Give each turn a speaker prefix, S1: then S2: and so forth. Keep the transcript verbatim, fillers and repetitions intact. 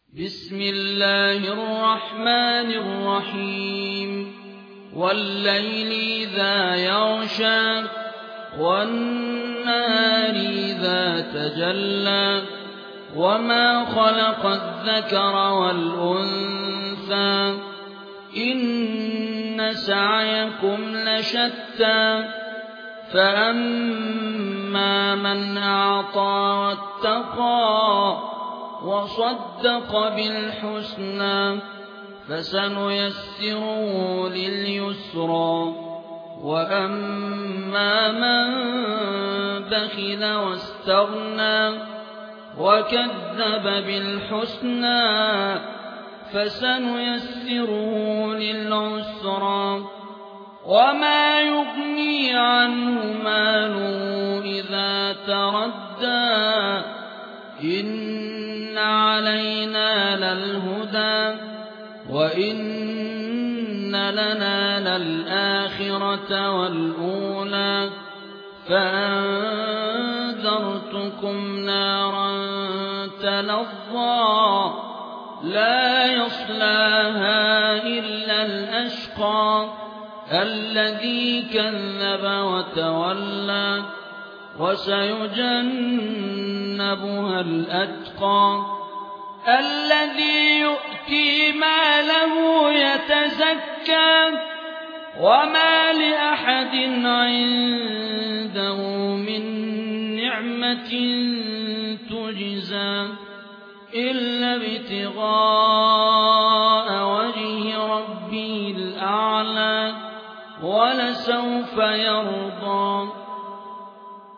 S1: بسم الله الرحمن الرحيم والليل إذا يغشى والنهار إذا تجلى وما خلق الذكر والأنثى إن سعيكم لشتى فأما من أعطى واتقى وصدق بالحسنى فسنيسره لليسرى وأما من بخل واستغنى وكذب بالحسنى فسنيسره للعسرى وما يغني عنه ماله إذا تردى إن علينا للهدى وإن لنا للآخرة والأولى فأنذرتكم نارا تلظى لا يصلاها إلا الأشقى الذي كذب وتولى وسيجنبها الأتقى الذي يؤتي ماله يتزكى وما لأحد عنده من نعمة تجزى إلا ابتغاء وجه ربه الأعلى ولسوف يرضى.